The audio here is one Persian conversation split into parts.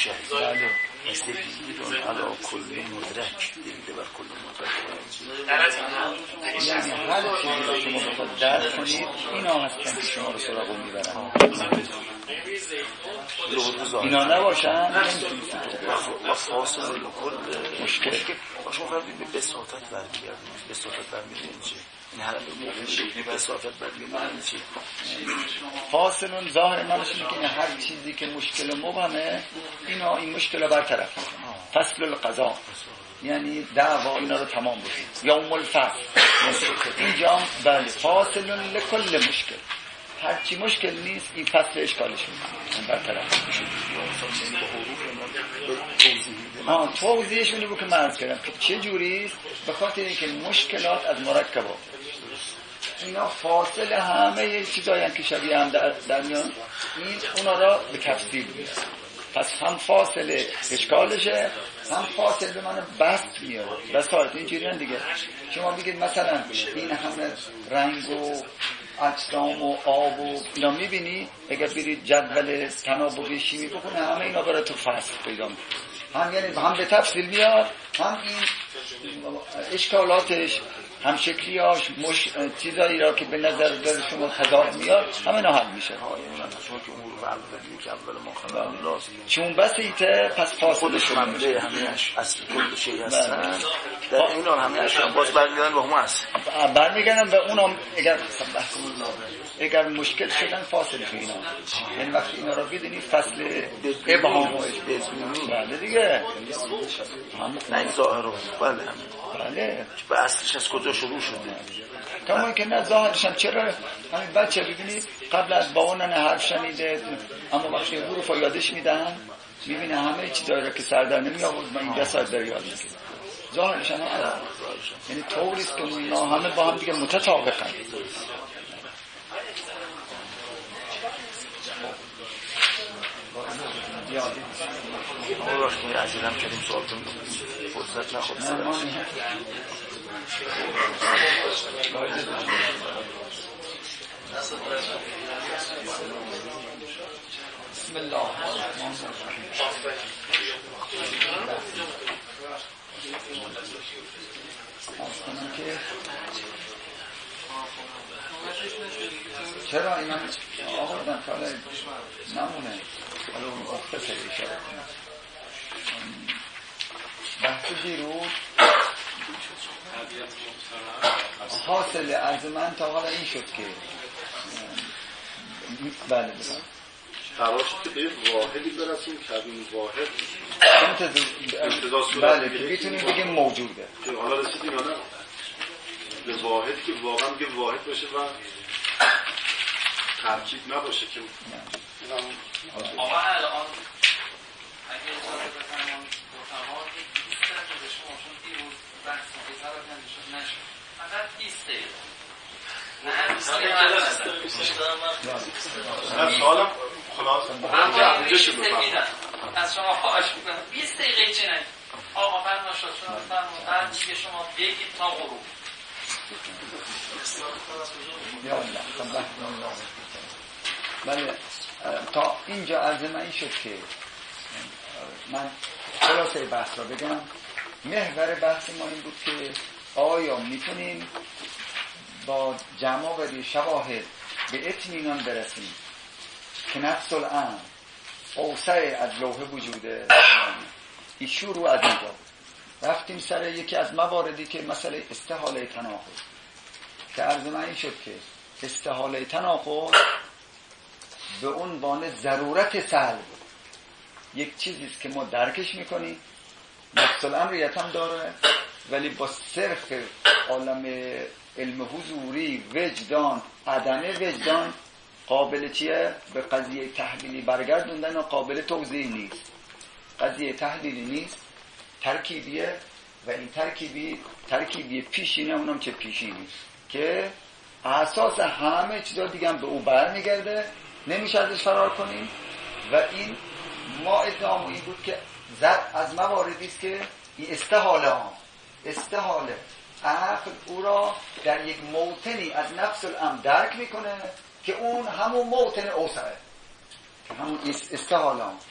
شهید استدلیل علی کل مدرک دلیل بر کل مدرک. یعنی هر چیزی رو شما بخواد درک کنید اینا هستن که شما رو سراغ اون میبرن. اینا نباشن و فاصله کل مشکل شما فرمید به بساطت برمیگردیم. بساطت برمیگردیم چه؟ این هر موقعی بساطت برمیگردیم چه؟ فاصلون ظاهر منش اینه که هر چیزی که مشکل مبهمه اینا این مشکل رو برطرف میکنه. فصل القضا یعنی دعوا اینا رو تمام بکنید. یوم الفصل اینجا بله فاصلون لکل مشکل، هرچی مشکل نیست این فصل اشکالش میکنه برطرف میشه. توضیحش اینو که مرز کردم که چه جوریست. به خاطر اینکه مشکلات از مرکبات اینا فاصله همه چیزایی که شبیه هم در میان این اونا را به تفصیل میاد. پس هم فاصله اشکالشه هم فاصله به من بست میاره. بساط اینجوری دیگه. شما بگید مثلا این همه رنگ و اجسام و آب و اینا میبینی، اگر برید جدول تناوب شیمی بخونه همه اینا برای تو فصل پیدا میکنه. هم یعنی هم به تفصیل میاد، هم این اشکالاتش، هم شکلیاش، چیزایی را که به نظر در شما تضاد میاد همه اینا حل میشه. چون بسیطه پس فاصله شما میشه. همه اصل کل شیء هستن در این حال همه اشیاء باز برمیگردن به هم هست. برمیگردن به اونم اگر مشکل شدن فاصله تو اینا. یعنی وقتی اینا رو بدونی فصل ابهام و بله دیگه نه این ظاهر رو بله به اصلش از کجا شروع شده. کما که نه ظاهرش هم چرا همین بچه ببینید قبل از با اونن حرف شنیده اما وقتی حروف رو یادش میدن میبینه همه چیزایی رو که سردر نمی آورد من این دست در یاد میگه. ظاهرش هم یعنی طوریست که اینا همه با هم دیگه متطابقن. راست که عزیزم کردیم سوال کنیم فرصت نخود بسم الله الرحمن الرحیم. چرا اینا آوردن که حالا نمونه حالا اون مختصر اشاره کنم. بحث دیروز حاصل عرض من تا حالا این شد که بله بسید قرار شد که به واحدی برسیم که این واحد بله که بیتونیم بگیم موجوده. حالا رسیدیم یا نه به واحدی که واقعا بگه واحد باشه و ترکیب نباشه که آقا الان اگه اجازه بفرمایید متمام یک 20 دقیقه به شما چون دیروز بحث مقیزه نشد فقط 20 دقیقه نه سوالم خلاص از شما خواهش میکنم 20 دقیقه چه نگید آقا من نشد شما فرمودن دیگه شما بگید تا غروب یا الله بله تا اینجا عرض من این شد که من خلاصه بحث را بگم. محور بحث ما این بود که آیا میتونیم با جمع شواهد به اطمینان برسیم که نفس الامر اوسع از لوح وجوده. این شروع از اینجا رفتیم سر یکی از مواردی که مسئله استحاله تناقض که عرض من این شد که استحاله تناقض به عنوان ضرورت سلب یک چیزیست که ما درکش میکنیم نفس الامریت هم داره ولی با صرف عالم علم حضوری وجدان عدم وجدان قابل چیه؟ به قضیه تحلیلی برگردوندن و قابل توضیح نیست. قضیه تحلیلی نیست ترکیبیه و این ترکیبی پیشینه اونم چه پیشینی که اساس همه چیزا دیگه هم به او برمیگرده نمیشه ازش فرار کنیم و این ما ادعامو این بود که از مواردی است که این استحاله عقل او را در یک موطنی از نفس الامر درک میکنه که اون همون موطن اوسعه که همون استحاله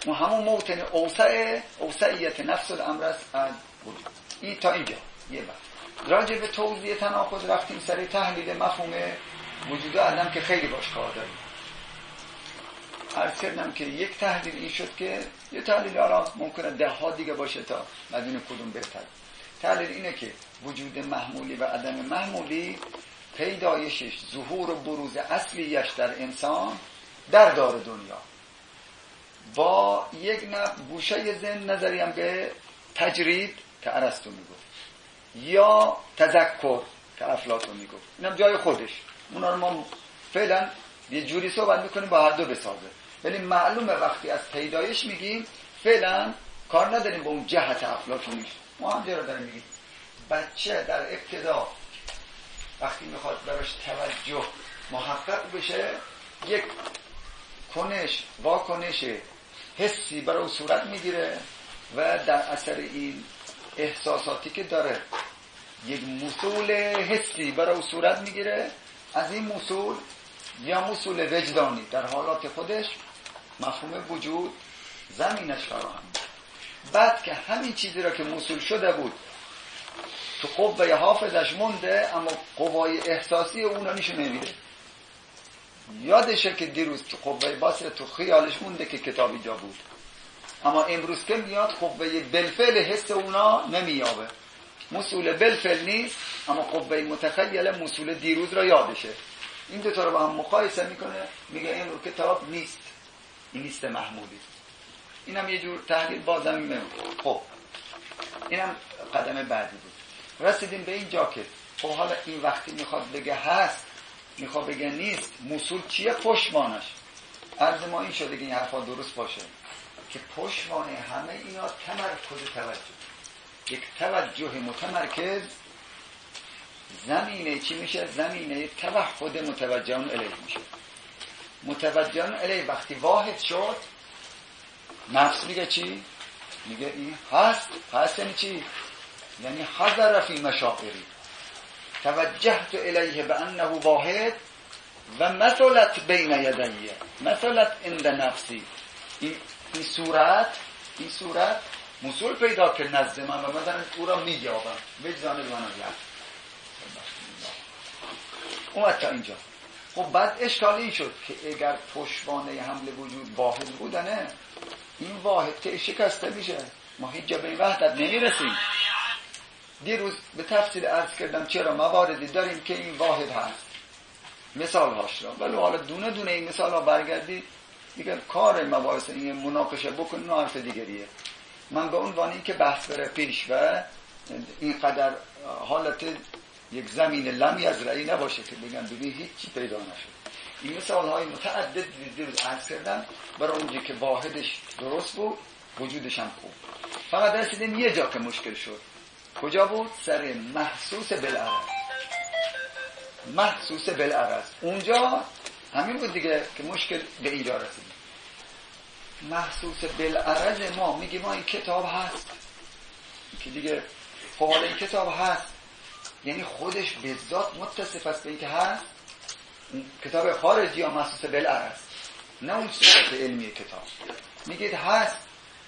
اون همون موطن اوسعیت نفس الامر است از وجود. این تا اینجا یه وقت راجع به توضیح تناقض رفتیم سر تحلیل مفهوم وجود عدم که خیلی باش کار داریم. عرض کردم که یک تحلیل این شد که یه تحلیل حالا ممکنه 10 ها دیگه باشه تا بدون کدوم بهتر. تحلیل اینه که وجود محمولی و عدم محمولی پیدایشش ظهور و بروز اصلیش در انسان در دار دنیا با یک گوشه ذهن نظریم به تجرید که ارسطو میگفت یا تذکر که افلاطون میگفت، اینم جای خودش، اونا رو ما فعلا یه جوری صحبت میکنیم با هر دو بسازه، ولی معلومه وقتی از پیدایش میگیم فعلا کار نداریم با اون جهت افلاطونیش. ما هم جا رو داریم میگیم بچه در ابتدا وقتی میخواد براش توجه محقق بشه یک واکنش حسی برای صورت میگیره و در اثر این احساساتی که داره یک موصول حسی برای صورت میگیره. از این موصول یا موصول وجدانی در حالات خودش مفهوم وجود زمینش فراهم. بعد که همین چیزی را که موصول شده بود تو قوه حافظش مونده، اما قوای احساسی اون رو نشون نمیده. یادشه که دیروز تو قوه باطن تو خیالش مونده که کتابی جا بود، اما امروز که میاد قوه بالفعل حس اونا نمیابه. موصول بالفعل نیست، اما قوه متخیل موصول دیروز را یادشه. این دو تا رو با هم مقایسه میکنه، میگه امروز کتاب نیست، این نیست محمولی. اینم یه جور تحلیل بازم میمونه. خب اینم قدم بعدی بود. رسیدیم به اینجا که خب حالا این وقتی میخواد بگه هست، میخواد بگه نیست، موصول چیه؟ پشتوانش. عرض ما این شده که این حرفا درست باشه که پشتوانه همه اینا تمرکز توجه، یک توجه متمرکز زمینه چی میشه؟ زمینه توحد متوجهان الیه میشه. متوجهان الیه وقتی واحد شد، نفس میگه چی؟ میگه این هست یعنی چی؟ یعنی حضر فی مشاعری، توجهت الیه بانه واحد و مثلت بین یدیه، مثلت عند نفسی. این صورت موصول پیدا که نزد من و مثلا او را میگیابم وجدان من اون تا اینجا. خب بعد اشکال این شد که اگر پشتوانه حمل وجود واحد بودنه، این واحد که شکسته میشه، ما هیچ جا به این وحدت نمیرسیم. دیروز به تفصیل عرض کردم چرا مواردی داریم که این واحد هست، مثال هاش را، ولی حالا دونه دونه این مثال ها برگردی دیگر کار مباحث این مناقشه بکنیم و حرف دیگریه. من به عنوان این که بحث بره پیش و اینقدر حالت یک زمین لم یزرعی نباشه که بگم ببین هیچی پیدا نشد. این مثال های متعدد دیروز عرض کردم برای اونجا که واحدش درست بود، وجودش هم خوب. فقط رسیدیم یه جا که مشکل شد. کجا بود؟ سر محسوس بالعرض. اونجا همین بود دیگه که مشکل به اینجا رسید. محسوس بالعرض ما میگیم ما این کتاب هست که دیگه خب حالا این کتاب هست یعنی خودش به ذات متصف است به این که هست. کتاب خارجی یا محسوس بالعرض، نه اون صفت علمی کتاب. میگید هست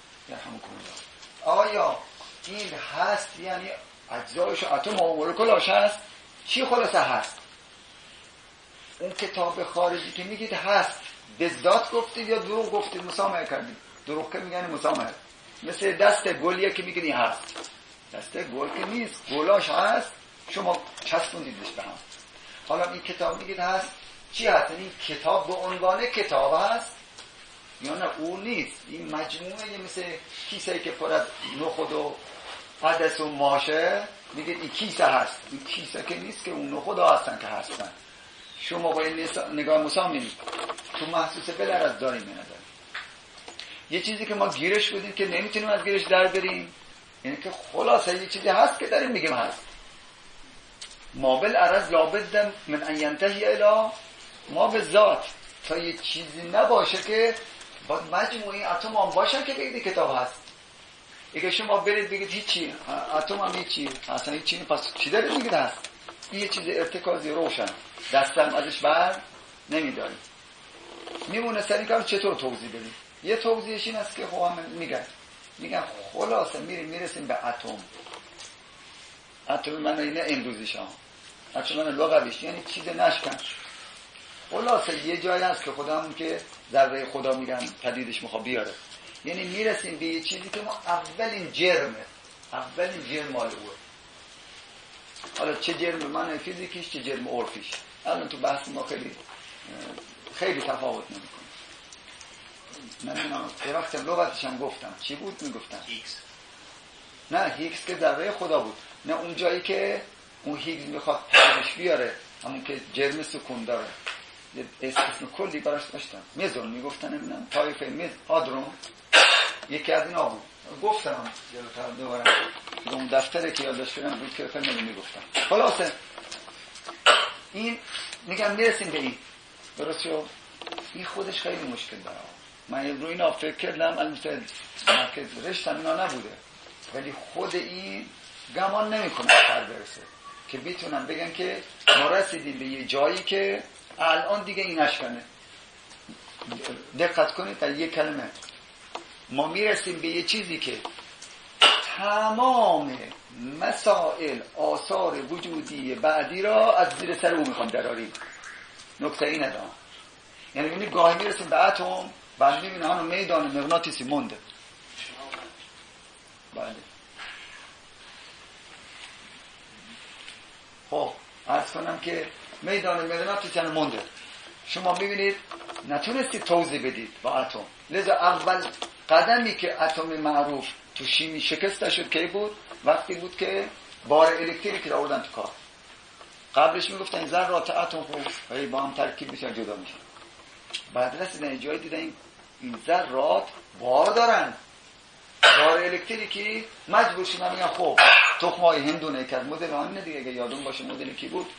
آیا این هست یعنی اجزایش اتم و مولکولاش هست؟ چی خلاصه هست؟ اون کتاب خارجی که میگید هست به ذات گفتید یا دروغ گفتید، مسامحه کردید؟ دروغ که میگن مسامحه. مثل دست گلیه که میگید هست، دست گل که نیست، گلاش هست، شما چسبوندیدش به هم. حالا این کتاب میگید هست، چی هست؟ این کتاب به عنوان کتاب هست یا نه اون نیست؟ این مجموعه یه مثل کیسه که پر از نخود و عدس و ماشه، میگید این کیسه هست. این کیسه که نیست که اون نخود ها هستن که هستن. شما با این نگاه مسامحه تو محسوس بالعرض داریم یا نداریم؟ یه چیزی که ما گیرش بودیم که نمیتونیم از گیرش در بریم، یعنی که خلاصه یه چیزی هست که داریم میگیم هست. ما بالعرض لابد من ان ینتهی الی ما بالذات، تا یه چیزی نباشه که با مجموعه اتم هم باشن که بگید کتاب هست. اگه شما برید بگید هیچی، اتم هم هیچی، اصلا هیچی، پس چی دارید میگید هست؟ این یه چیز ارتکازی روشن، دستم ازش بر نمیداریم. میمونه سر این کار چطور توضیح بدیم؟ یه توضیحش این است که خب هم میگن خلاصه میرسیم به اتم من اینه امروزیش ها اتم من لغویش یعنی چیز نشکن. خلاصه یه جایی هست که خدا همون که ذره خدا میگن پدیدش میخواد بیاره، یعنی میرسیم به یه چیزی که ما اولین جرم مال اوه. حالا چه جرم من فیزیکیش چه جرم عرفیش الان تو بحث ما خیلی تفاوت نمیکنه. من یه وقت لغتش هم گفتم چی بود میگفتم هیگز. نه هیگز که ذره خدا بود، نه اون جایی که اون هیگز میخواد پدیدش بیاره همون که جرم سکون داره یه اسم کلی براش داشتن میزون میگفتن نمیدونم طایفه میز هادرون یکی از اینا بود گفتم جلوتر دوباره اون دفتره که یادداشت کردم بود که خیلی میگفتم. خلاصه این میگم میرسیم به این درست شد. این خودش خیلی مشکل داره. من روی اینا فکر کردم البته مرکز رشتم اینا نبوده ولی خود این گمان نمیکنه آخر برسه که بیتونن بگن که ما رسیدیم به یه جایی که الان دیگه این اشکنه. دقت کنید در یک کلمه ما میرسیم به یه چیزی که تمام مسائل آثار وجودی بعدی را از زیر سر او میخوام دراریم. نکته اینه دارم، یعنی ببینید گاهی میرسیم به اتم بعد میبینه هنو میدان مغناطیسی مونده. بله خب عرض کنم که میدان مغناطیسی هنو مونده. شما میبینید نتونستید توضیح بدید با اتم، لذا اول قدمی که اتم معروف تو شیمی شکست شد که بود وقتی بود که بار الکتریکی را آوردن تو کار. قبلش میگفتن ذرات اتم خوب با هم ترکیب میشن جدا میشن، بعد رسیدن جایی دیدن این ذرات بار دارن، بار الکتریکی مجبور شدن میگن خب تخمای هندونه که مدل آنه دیگه اگه یادون باشه مدل کی بود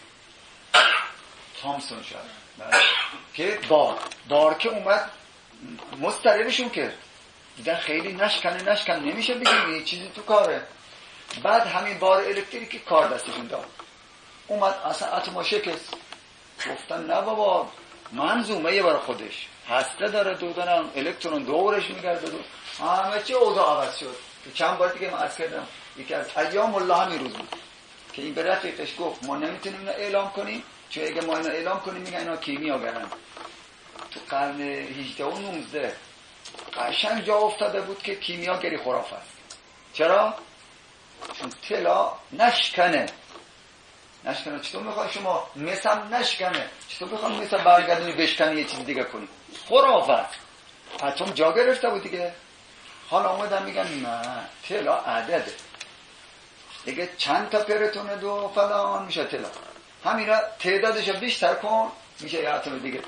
تامسون شد که بار که اومد مضطربشون کرد دیدن خیلی نشکن نمیشه بگیم یه چیزی تو کاره. بعد همین بار الکتریکی کار دستشون داد اومد اصلا اتم شکست. گفتن نه بابا منظومه یه برای خودش هسته داره دودن الکترون دورش میگرده همه چی اوضاع عوض شد. چند بار دیگه من عرض کردم یکی از ایام الله همین روز بود که این به رفیقش گفت ما نمیتونیم اینو اعلام کنیم چون اگه ما اینو اعلام کنیم میگن اینا کیمیاگرن. تو قرن 18 و 19 قشنگ جا افتاده بود که کیمیاگری خرافه است. چرا؟ چون طلا نشکنه. چطور میخوای شما مثل نشکنه؟ چطور میخوای مثل برگردونی بشکنی یه چیز دیگه کنی؟ خرافه. اتم جا گرفته بود دیگه. حالا اومدن میگن نه طلا عدده دیگه چند تا پروتون دو فلان میشه طلا، همینا تعدادش بیشتر کن میشه یه اتم دیگه.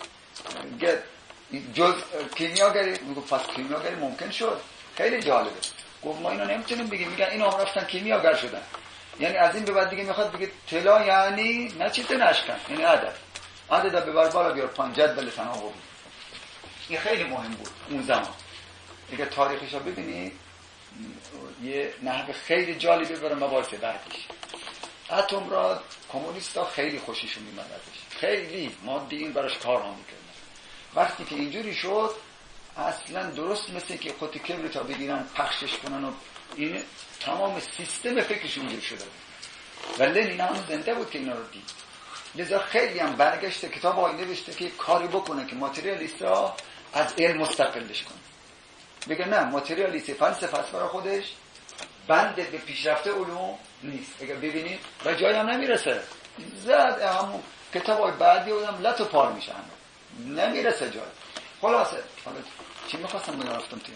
جز کیمیاگری میگه پس کیمیاگری ممکن شد. خیلی جالبه. گفت ما اینو نمیتونیم بگیم. میگن اینا هم رفتن کیمیاگر شدن، یعنی از این به بعد دیگه میخواد بگه طلا یعنی نه چیز نشکن یعنی عدد ببر بالا بیار پایین جدول تناوبی. این خیلی مهم بود اون زمان. اگه تاریخش رو ببینید یه نحو خیلی جالبی برای مباحث بعدیش. اتم را کمونیستا خیلی خوششون میاد ازش، خیلی مادی این براش کار هم میکردن. وقتی که اینجوری شد اصلا درست مثل که خودی کبریت ها بگیرن پخشش کنن و این تمام سیستم فکرشون اینجوری شده بود و لنین هم زنده بود که اینا رو دید. لذا خیلی هم برگشته کتاب های نوشته که کاری بکنه که ماتریالیست را از علم مستقلش کنه. بگه نه ماتریالیستی فلسفه است برای خودش، بند به پیشرفته علوم نیست. اگه ببینید و جایی هم نمیرسه، زد همون کتاب های بعدی بودم لط و پار میشن نمیرسه جای. خلاصه حالا چی میخواستم بگم رفتم توی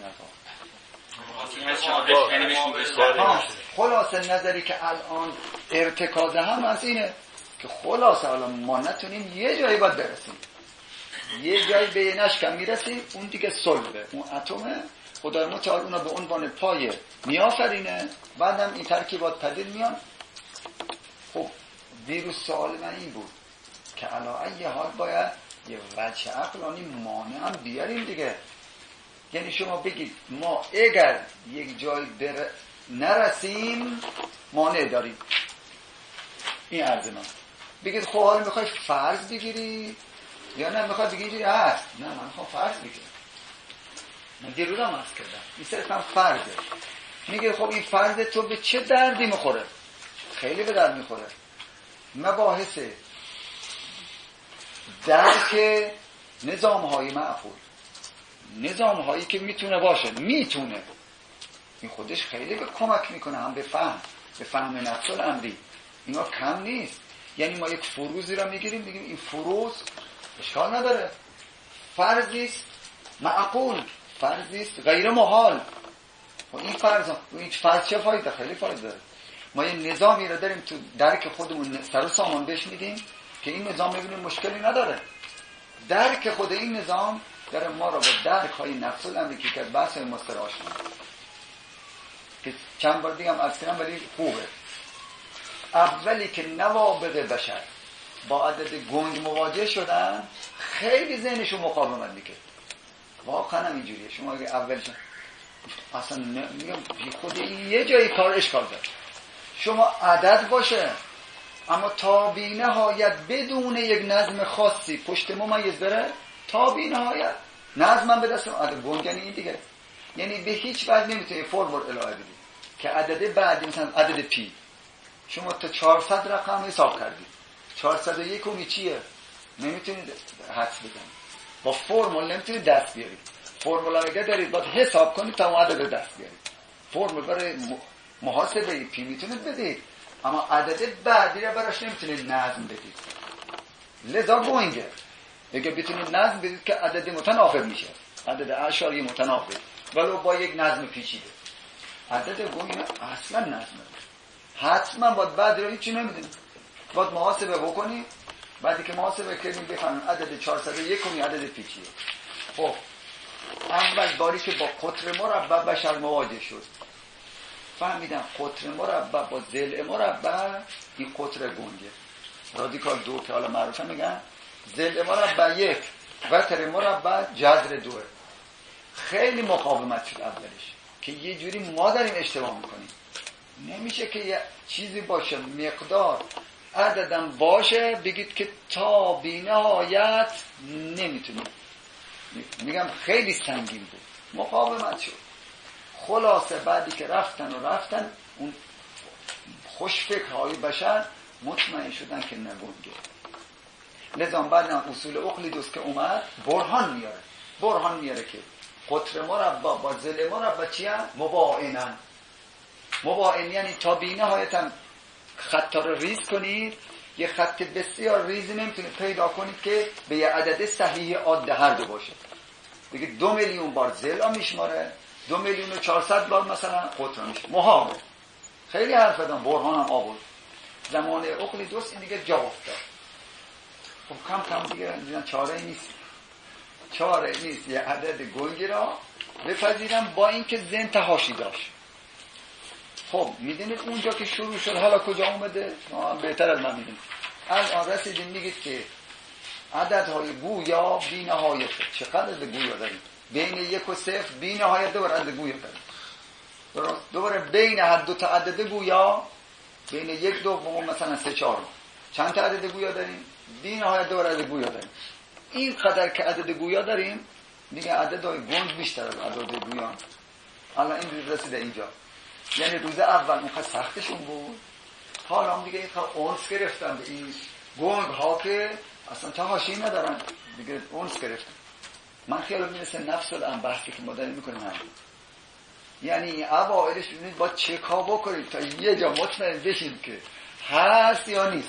حرفا. خلاصه نظری که الان ارتکاز هم از اینه که خلاصه الان ما نتونیم یه جایی باید برسیم، یه جایی به یه نشکم میرسیم اون دیگه صلبه، اون اتمه خدای متعال اونا به عنوان پایه میآفرینه، بعدم این ترکیبات پدید میان. خب دیروز سوال من این بود که علی ای حال باید یه وجه عقلانی مانع هم بیاریم دیگه. یعنی شما بگید ما اگر یک جای نرسیم مانع داریم، این عرض من. بگید خب حالا میخوای فرض بگیری یا نه میخوای بگید اینجوری هست؟ نه من میخوام فرض بگیرم. من دیروز هم عرض کردم این صرفا فرضه. میگه خب این فرض تو به چه دردی میخوره؟ خیلی به درد میخوره. مباحث درک نظام‌های معقول، نظام‌هایی که میتونه باشه، میتونه، این خودش خیلی به کمک میکنه، هم به فهم نفس الامری. اینا کم نیست. یعنی ما یک فروزی را میگیریم میگیم این فروز اشکال نداره، فرضیست معقول، فرضیست غیر محال. و این فرض چه فایده؟ خیلی فایده داره. ما یه نظامی را داریم تو درک خودمون سر و سامان بهش میدیم که این نظام ببینیم مشکلی نداره. درک خود این نظام داره ما را با درک های نفس الامری که بحث مستر آشنا که چند بار دیگه هم عرض کردم ولی خوبه. اولی که نوابغ بشر با عدد گنگ مواجه شدن خیلی ذهنشون مقاومت میکرد. واقعا هم اینجوریه. شما اگه اولش اصلا میگم خود یه جایی کار اشکال داره. شما عدد باشه اما تا بی نهایت بدون یک نظم خاصی پشت ممیز بره، تا بی نهایت نظمم به دست عدد گنگ یعنی این دیگه. یعنی به هیچ وجه نمیتونی فرمول الهه بدی که عدد بعدی مثلا عدد پی شما تا 400 رقم حساب کردید، 401 اون چیه؟ نمیتونید حدس بزنید. با فرمول نمیتونید دست بیارید. فرمول اگه دارید باید حساب کنید تا اون عدد دست بیارید. فرمول برای محاسبه پی میتونید بدید اما عدد بعدی را براش نمیتونید نظم بدید. لذا گوینگه اگه بتونید نظم بدید که عدد متناقض میشه، عدد اعشاری متناقض ولو با یک نظم پیچیده. عدد گوینگه اصلا نظمه. حتما باید بعد رو هیچی نمیدونید، باید محاسبه بکنید. بعدی که محاسبه کردیم بفهمید عدد 401 کمی عدد پیچیه. خب اول باری که با قطر مربع بشر مواجه شد فهمیدم قطر مربع با ضلع مربع این قطر گنگه رادیکال 2 که حالا معروفه میگن ضلع مربع 1 وتر مربع جذر 2. خیلی مقاومت شد اولش که یه جوری ما داریم اشتباه میکنیم. نمیشه که یه چیزی باشه مقدار عددم باشه بگید که تا بی نهایت نمیتونید. میگم خیلی سنگین بود، مقاومت شد. خلاصه بعدی که رفتن اون خوشفکرهای بشر مطمئن شدن که نگونگه. لذا بعد اصول اقلیدوس که اومد برهان میاره که قطر مربع با ضلع مربع چی هم؟ مباین یعنی تا بی نهایت خطا رو ریز کنید. یه خط بسیار ریزی نمیتونید پیدا کنید که به یه عدد صحیح عاده هر دو باشه. دیگه 2 میلیون بار ضلع میشماره، 2,400,000 بار مثلا قطر میشه. محاله خیلی حرف دادم، برهان هم آورد. زمان اقلیدوس این دیگه جا افتاد. خب کم دیگه چاره نیست یه عدد گنگی را بپذیرم با اینکه ذهن تحاشی داشت. خب میدونید اونجا که شروع شد حالا کجا اومده؟ بهتر از من میدونید. الان رسیدیم میگید که عددهای گویا بی نهایت. چقدر عدد گویا داریم؟ بین 1 و 0 بی نهایت دوباره عدد گویا داریم. دوباره بین هر دو تا عدد گویا بین 1 دوم مثلا 3 4 چند تا عدد گویا داریم؟ بی نهایت دوباره عدد گویا داریم. این قدر که عدد گویا داریم دیگه عددهای گنج بیشتر از عدد گویا. الان این رسیده اینجا. یعنی روز اول اون خیلی سختشون بود، حالا هم دیگه این خیلی اونس گرفتن به این گنگ ها که اصلا تحاشی ندارن دیگه اونس گرفتن. من خیالم میرسه نفس الان بحثی که ما داریم میکنیم همین. یعنی اوائلش ببینید با چه کار بکنید تا یه جا مطمئن بشیم که هست یا نیست.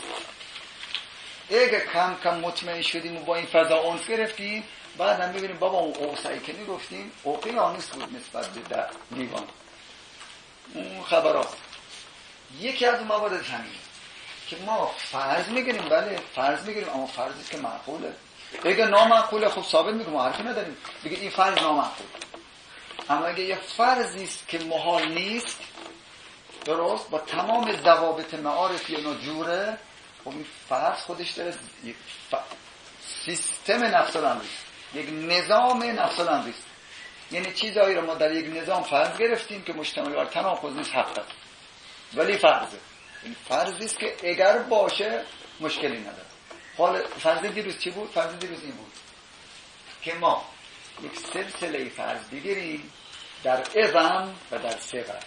اگه کم مطمئن شدیم و با این فضا اونس گرفتیم بعد هم ببینیم بابا اون اوسعی که میگفتیم اقیانوس بود نسبت به لیوان. اون خبرات یکی از اون موارد همینه که ما فرض میگیریم. بله فرض میگیریم اما فرضی که معقوله. اگه نامعقوله خب ثابت میگم ما حرفی نداریم بگید این فرض نامعقول. اما اگه یه فرضی است که محال نیست درست با تمام ضوابط معارفی اینا جوره، خب این فرض خودش داره یک سیستم نفس الامری، یک نظام نفس الامری. یعنی چیزایی رو ما در یک نظام فرض گرفتیم که مشتمل بر تناقض نیست حقا، ولی فرضه. این فرضی است که اگر باشه مشکلی نداره. حال فرض دیروز چی بود؟ فرض دیروز این بود که ما یک سلسله فرض بگیریم در اعظم و در صغر.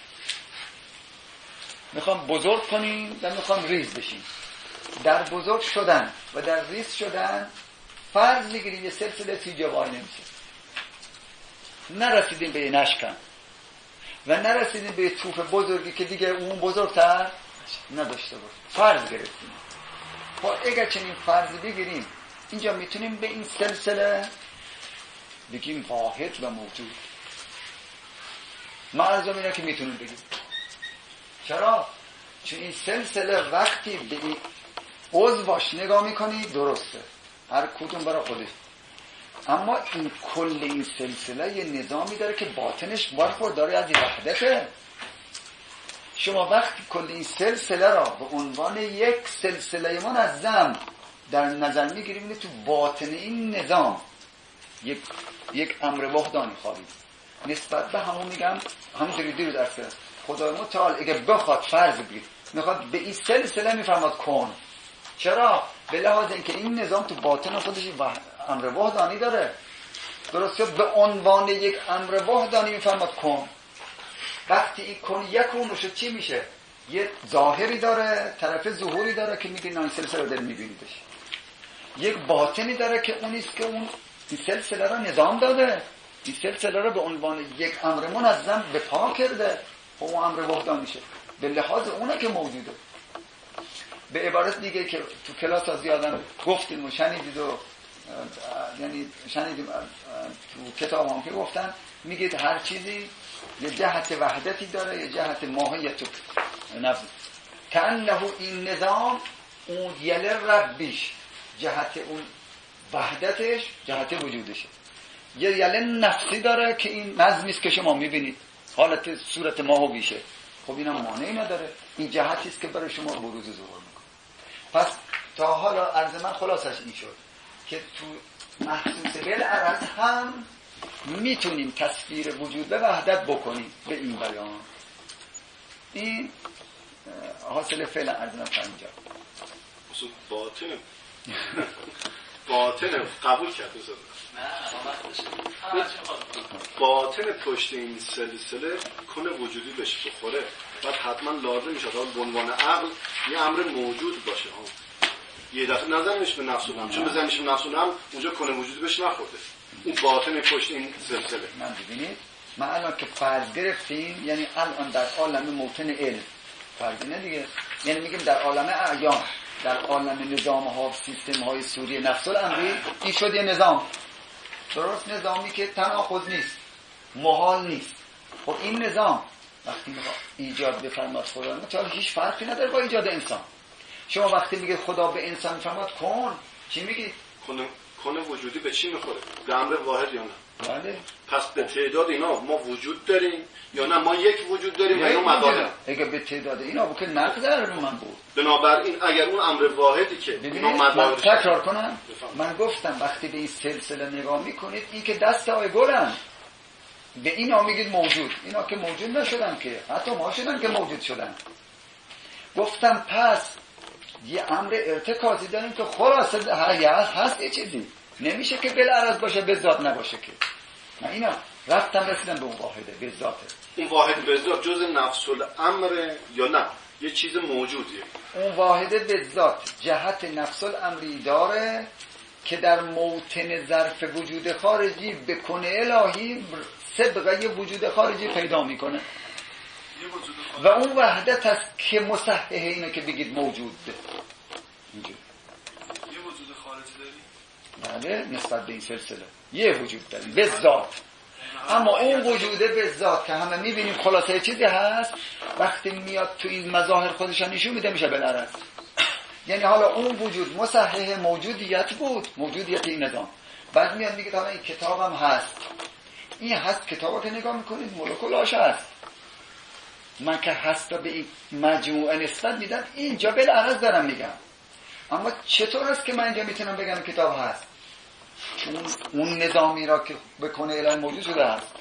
میخوام بزرگ کنیم و میخوام ریز بشیم. در بزرگ شدن و در ریز شدن فرض بگیریم یه سلسله تیجا وای نمیشه. نرسیدیم به نشکن و نرسیدیم به توف بزرگی که دیگه اون بزرگتر نداشته باشه. فرض گرفتیم. خب اگر چنین فرض بگیریم اینجا میتونیم به این سلسله بگیم واحد و موجود. معلوم اینه که میتونیم بگیم. چرا؟ چون این سلسله وقتی به این عضوش نگاه میکنی درسته، هر کدوم برای خودش، اما این کل این سلسله یه نظامی داره که باطنش برخورداره از این وحدته. شما وقتی کل این سلسله را به عنوان یک سلسله منظم در نظر میگیریم، تو باطن این نظام یک امر وحدانی خواهید نسبت به همون میگم همونجوری دیر درس کرد. خدای متعال اگه بخواد فرض بگیر میخواد به این سلسله میفرماد کن. چرا؟ به لحاظ اینکه این نظام تو باطن خودش امر وحدانی داره. درسته؟ به عنوان یک امر وحدانی میفرماد کن. وقتی این کن یکون شد چی میشه؟ یه ظاهری داره، طرف ظهوری داره که میگه این سلسله رو دل میبینیدش. یک باطنی داره که اونیست که اون این سلسله رو نظام داده، این سلسله رو به عنوان یک امر منظم به پا کرده. اون امر وحدانی میشه به لحاظ اونه که موجوده. به عبارت دیگه که تو کلاس ها زیادن گفتیم و شنیدید و یعنی شنیدیم تو کتاب هم که گفتن، میگید هر چیزی یه جهت وحدتی داره، یه جهت ماهیت نفس. کانه این نظام اون یل ربیش، جهت اون وحدتش جهت وجودشه. یه یل نفسی داره که این نظمیست که شما میبینید، حالت صورت ماه و بیشه. خب اینم مانعی نداره، این جهتیست که برای شما بروز ظهور میکنه. پس تا حالا عرض من خلاصش این شد که تو محسوس بالعرض هم میتونیم تصویر وجود به وحدت بکنیم به این بیان. این حاصل فعلا عرض من تا اینجا. باطن قبول کرد دوست باطن پشت این سلسله کنه وجودی بشه بخوره، بعد حتما لازم میشه به عنوان عقل یه امر موجود باشه. یه دفعه نزنیش به نفس الامر، چون بزنیش به نفس الامر اونجا کنه وجودی بهش نخورده. اون باطن پشت این سلسله. من ببینید ما الان که فرض گرفتیم، یعنی الان در عالم موطن علم فرض نه دیگه، یعنی میگیم در عالم اعیان، در عالم نظام ها سیستم های سوری نفس الامری، این شد یه نظام درست، نظامی که تناقض نیست، محال نیست. خب این نظام وقتی ایجاد بفرماد خدا متعال هیچ فرقی نداره با ایجاد انسان. شما وقتی میگه خدا به انسان فرماد کن، چی میگی؟ کنه وجودی به چی میخوره؟ به امر واحد یا نه؟ بله. پس به تعداد اینا ما وجود داریم یا نه ما یک وجود داریم یا اینا مداریم؟ اگه به تعداد اینا بکنه نقد داره رو من بود. بنابراین اگر اون امر واحدی که اینا من تکرار کنم، من گفتم وقتی به این سلسله نگاه میکنید این که دست های گلن، به اینا میگید موجود، اینا که موجود نشدن که، حتی ما شدن که موجود شدن. گفتم پس یه امر ارتکازی داریم که خلاصه هست یه چیزی نمیشه که بالعرض باشه به ذات نباشه که. من اینا رفتم رسیدم به اون واحده به ذاته. اون واحد به ذات جز نفس الامر یا نه یه چیز موجودیه؟ اون واحده به ذات جهت نفس الامری داره که در موطن ظرف وجود خارجی بکنه الهی سبقه وجود خارجی پیدا میکنه و اون وحدت هست که مصحح اینه که بگید موجود. اینجور یه وجود خارجی داری؟ بله، نسبت به این سلسله یه وجود داریم به ذات، اما اون وجوده به ذات که همه میبینیم خلاصه چیزی هست، وقتی میاد تو این مظاهر خودش نشون میده میشه بالعرض. یعنی حالا اون وجود مصحح موجودیت بود، موجودیت این نظام، بعد میاد میگه حالا این کتابم هست، این هست کتابا که نگاه میکنید مولکولاش هست، من که هست به این مجموعه نسبت میدم، اینجا بالعرض دارم میگم. اما چطور است که من اینجا میتونم بگم کتاب هست؟ چون اون نظامی را که بکنه الهی موجود شده هست.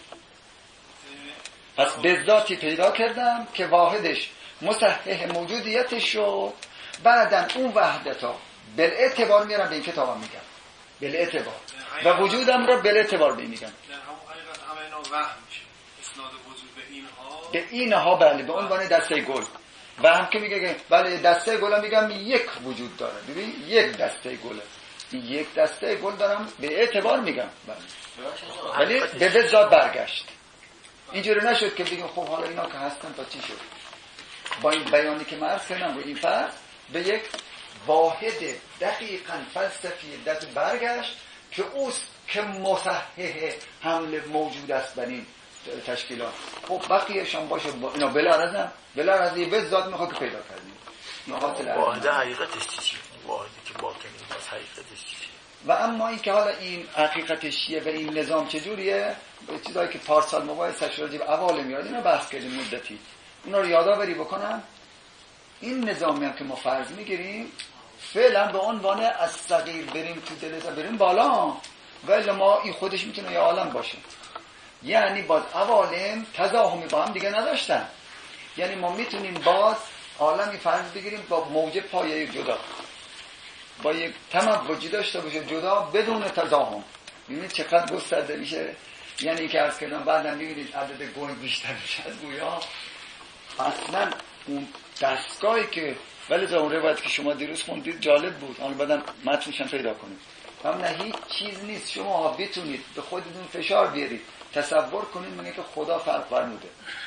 پس به ذاتی پیدا کردم که واحدش مصحح موجودیتش شد، بعدن اون وحدتا بالاعتبار میارم به این کتابم میگم بالاعتبار. و وجودم را بلا اعتبار به میگن. در همون حقیقت همه اینا وهم میشه. اسناد وجود به اینها، به اینها بله، به عنوان دسته گل. و هم که میگه بله دسته گل، میگم یک وجود داره. ببین یک دسته گله، یک دسته گل دارم به اعتبار میگم بله. ولی به ذات برگشت. اینجوری نشد که بگیم خب حالا اینا که هستن تا چی شد. با این بیانی که من عرض کردم رو این فرض به یک واحد دقیقاً فلسفی دست برگشت که اوست که مصحح حمل موجود است بر این تشکیلات. خب بقیه‌شان باشه اینا بلارزی به ذات میخواد که پیدا کردیم. واحد حقیقتش چیه؟ واحدی که باطنی از حقیقتش چیه؟ و اما این که حالا این حقیقتش چیه و این نظام چجوریه، چیزایی که پارسال مباحثش راجع به اول میاد اینا بحث کردیم مدتی. اونا رو یادآوری بکنم. این نظامی هم که ما فرض میگیریم فعلا به عنوان از صغیر بریم تو دلتا بریم بالا، ولی ما این خودش میتونه یه عالم باشه. یعنی باز عوالم تزاحمی با هم دیگه نداشتن. یعنی ما میتونیم باز عالمی فرض بگیریم با موج پایه جدا، با یک تموجی داشته باشه جدا بدون تزاحم. ببینید چقدر گسترده میشه. یعنی که عرض کردم بعدم میبینید عدد گوه بیشتر میشه از گویا. اصلا اون دستگاهی که ولی اون روایت که شما دیروز خوندید جالب بود، حالا بعدم متنش هم پیدا کنید. هم نه هیچ چیز نیست شما بتونید به خودتون فشار بیارید تصور کنید میگه که خدا فرق فرموده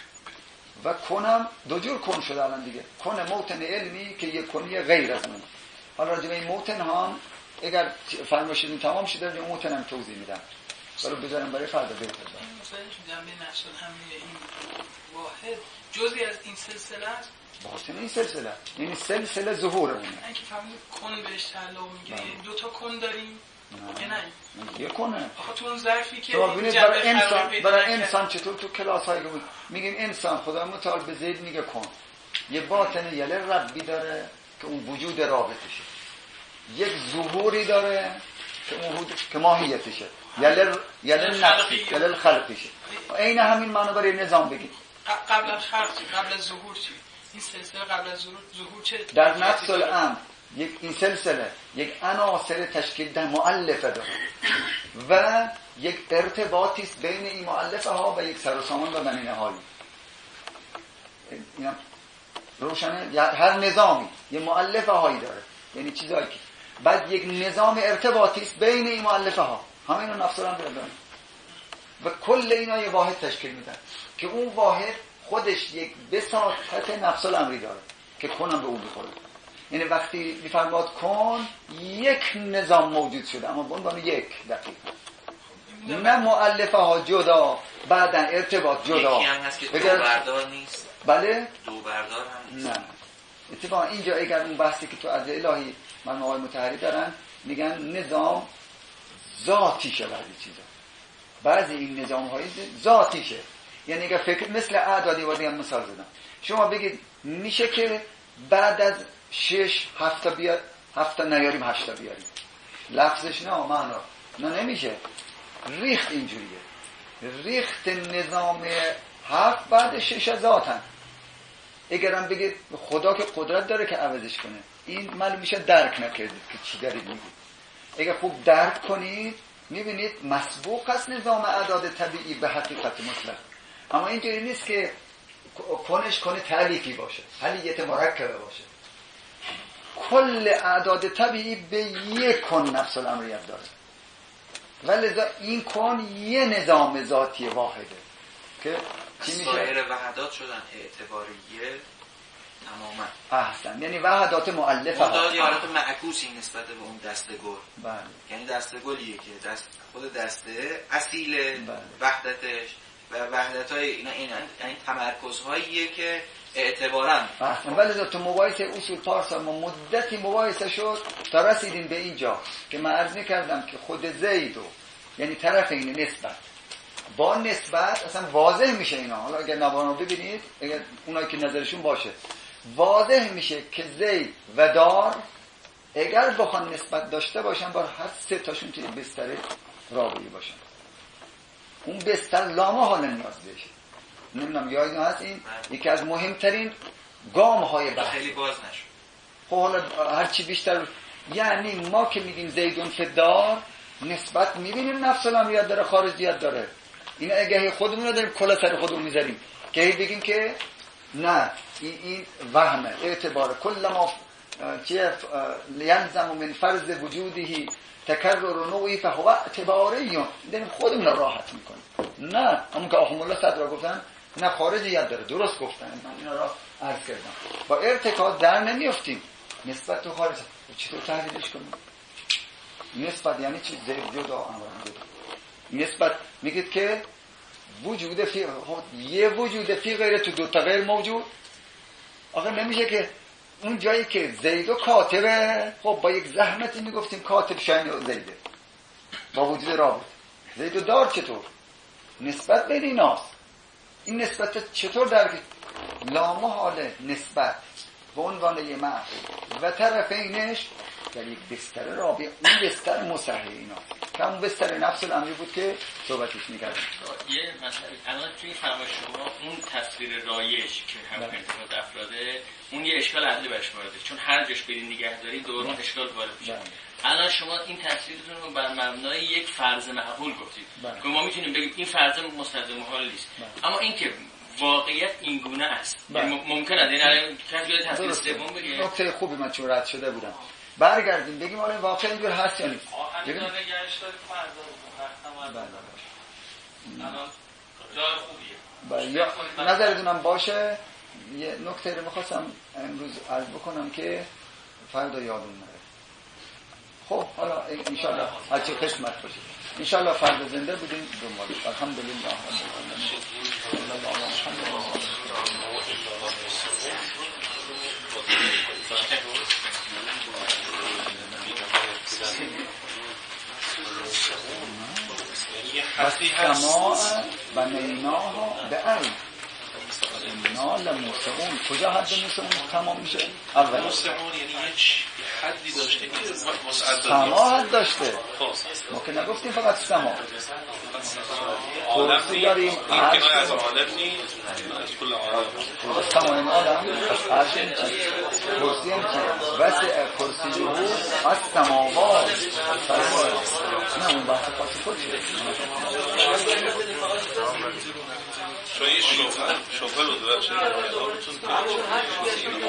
و کنم دو جور کن شده الان دیگه. کن موتن علمی که یک کنی غیر از من. حالا راجع به این موتن هم اگر فرمایشتون تمام شده راجع به موتن هم توضیح میدم. برای بذارم برای فردا بهتر. مثلا جنبه نقش همه این واحد جزئی از این سلسله است. باطن این سلسله یعنی سلسله ظهوره. من که فهمید کن بهش تعلق میگه یعنی دو تا کن داریم که نه یه کنه. آخه تو اون ظرفی که برای انسان چطور تو کلاس های میگیم انسان خدا متعال به زید میگه کن، یه باطن یله ربی داره که اون وجود رابطشه، یک ظهوری داره که اون که ماهیتشه، یله نفسی یله خلقشه. عین همین معنی برای نظام بگیم. قبل از خلق چی؟ قبل از ظهور چی؟ این سلسله قبل از ظهور چه؟ در نفس الامر یک این سلسله یک عناصر تشکیل ده مؤلفه داره و یک ارتباطی است بین این مؤلفه ها و یک سر و سامان و بنی نهایی. اینا روشنه. هر نظامی یه مؤلفه هایی داره، یعنی چیزایی که بعد یک نظام ارتباطی است بین این مؤلفه ها، همین رو نفس الامر داره و کل اینا یه واحد تشکیل میدن که اون واحد خودش یک بساطت نفس الامری داره که کنم به اون بخوره. یعنی وقتی میفرماد کن یک نظام موجود شده اما به عنوان یک دقیقه، نه مؤلفه ها جدا بعدا ارتباط جدا. یکی هم هست که دو بردار نیست. بله دو بردار هم نیست. نه اتفاقا اینجا اگر اون بحثی که تو از الهی من آقای مطهری دارن میگن نظام ذاتیشه، بعضی این نظام های ذاتیشه. یعنی اگر فکر مثل اعدادی وادی هم مثال زدم، شما بگید میشه که بعد از 6 7 تا بیاد 7 تا نیاریم 8 تا بیاریم، لفظش نه معنا نه نمیشه. ریخت اینجوریه، ریخت نظام 7 بعد 6 ذاتن. اگرم بگید خدا که قدرت داره که عوضش کنه، این معلوم میشه درک نکردید که چی دارید میگید. اگر خوب درک کنید میبینید مسبوق است نظام اعداد طبیعی به حقیقت مطلق. اما اینجوری نیست که کنش کنه تعلیفی باشه، حلیت مرکبه باشه. کل اعداد طبیعی به یک کن نفس الامریت داره، ولی این کن یه نظام ذاتی واحده که چی میشه؟ سایر وحدات شدن اعتباریه تماما. احسن، یعنی وحدات مؤلفه ها یا حالت معکوسی نسبت به اون دسته گل. بله. یعنی دسته گلیه که خود دسته اصیل وحدتش و وحدت‌های اینا این تمرکزهاییه که اعتباراً. ولی تو مباحثه اصول پارسال ما مدتی مباحثه شد تا رسیدیم به اینجا که من عرض می‌کردم که خود زیدو یعنی طرف این نسبت با نسبت اصلا واضح میشه اینا. حالا اگر نوارو ببینید، اگر اونایی که نظرشون باشه واضح میشه که زید و دار اگر بخوان نسبت داشته باشن با هر سه تاشون توی بستر رابطی باشن، اون بستر لامه ها نیاز بشه. نمیدونم یادتون هست این یکی از مهمترین گام های بحث. خیلی باز نشد. خب حالا هر چی بیشتر، یعنی ما که میگیم زیدون فدار، نسبت میبینیم نفس الامریت داره، خارجیت داره. این اگه خودمون رو داریم کلا سر خودمون میذاریم که بگیم که نه این وهمه، اعتبار کل ما که ینظم من فرض وجودی تکرر نوعی فهو اعتباریون، داریم خودمون رو راحت میکنیم. نه همون که آخوند الله صدرا گفتن نه خارجیت داره، درست گفتن، من اینا را عرض کردم. با ارتکاز در نمیافتیم. نسبت تو خارج چطور تحلیلش کنیم؟ نسبت یعنی چی؟ زید جدا امر جدا. نسبت میگید که وجود فی یه وجود فی غیر تو دو تا غیر موجود. آخه نمیشه که اون جایی که زید و کاتبه، خب با یک زحمتی میگفتیم کاتب شاین و زیده با وجود رابط. زید و دار چطور؟ نسبت بین ایناست. این نسبت چطور در لامحال نسبت به عنوان یه معقول و طرفینش در یک بستر رابع، اون بستر مصحح اینا که اون بستر نفس الامری بود که صحبتش می‌کردیم. یه مسئله الان توی فرمایش شما اون تصویر رایج که هم ارتباط افراده اون یه اشکال عقلی برش وارده، چون هر جاش برین نگهداری دوران اشکال وارد میشه. الان شما این تصویرتون رو بر مبنای یک فرض معقول گفتید که ما میتونیم بگیم این فرض مستلزم محال نیست، اما این که واقعیت این گونه است ممکن است. یعنی الان کسی بیاد تصویر سوم بگه نکته خوبی من چون رد شده بودم برگردیم بگیم آره واقعا اینجور هست یا نیست. ببین نگهش داریم فرض رو الان جای خوبیه. نظرتونم باشه. یه نکته رو می‌خواستم امروز عرض بکنم که فردا یادم نره. خب حالا انشالله هرچی قسمت باشه انشالله فردا زنده بودیم دنبالش. الحمدلله سماع و نیناها به عین اینا لموسعون. کجا حد موسعون تمام میشه؟ اول موسعون یعنی هیچ حدی داشته سماع حد داشته. ما که نگفتیم فقط سماع عالم داریم این که از عالم نیست از کل عالم سماع این عالم از عرش این چیز کرسی این چیز وسع کرسی از سماوات نه اون بحث خاصی خود شده چون یه شبه رو دور شده کتابتون که این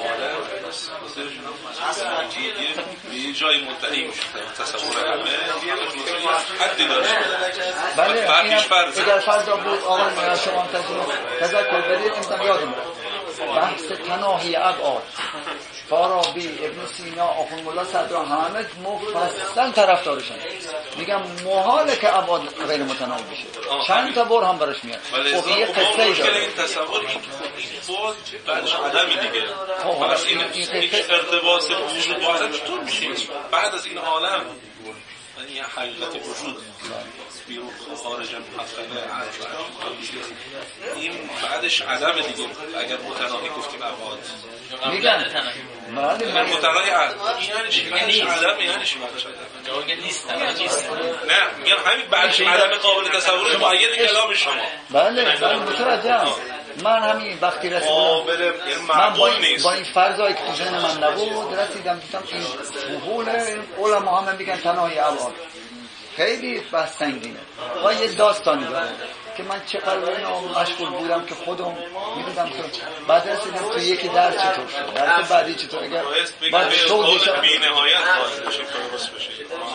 عالم یه جای مدعی میشه تصور همه حدی داشته. بله اگر فردا بود آقای شما تذکر بدید امتم یادم بحث تناهی ابعاد فارابی ابن سینا آخوند الله صدرا همه مفصل طرفدارشن. میگم محاله که ابعاد غیر متناهی بشه. چند تا بار هم براش میاد. خب یه قصه ای داره. این تصور این بود بعدش عدمی دیگه. پس این ارتباط وجود با عدم چطور میشه؟ بعد از این عالم یعنی حقیقت وجود بیرون خارج محققه این بعدش عدم دیگه. اگر متناهی گفتیم ابعاد میگن من متناهی یعنی چی؟ یعنی عدم یعنی چی؟ نیست. نه میگم همین بعدش عدم قابل تصور معید کلام شما. بله متوجهم. من همین وقتی رسیدم من با این فرضایی که تو ذهن من نبود رسیدم دیدم این وحول علما هم میگن تناهی ابعاد خیلی بحث سنگینه. و یه داستانی داره که من چقدر اینو مشغول بودم که خودم میدیدم که بعد رسیدم تو یکی درس چطور شد درس بعدی چطور اگر بعد شوقش بی نهایت باید بشه درست بشه.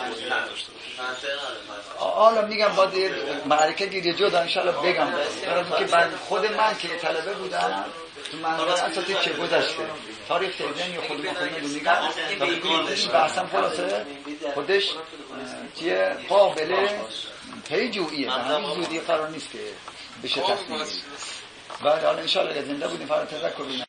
حالا میگم باید معرکه گیری جدا انشالله بگم برای که بعد خود من که طلبه بودم تو منظر اساسی که گذشته تاریخ تیزن یا خود مخونه رو میگم تا بگیم این بحثم خلاصه خودش که قابل پیجوییه به همین زودی قرار نیست که بشه تصمیم. بعد حالا انشالله زنده بودیم فردا تذکر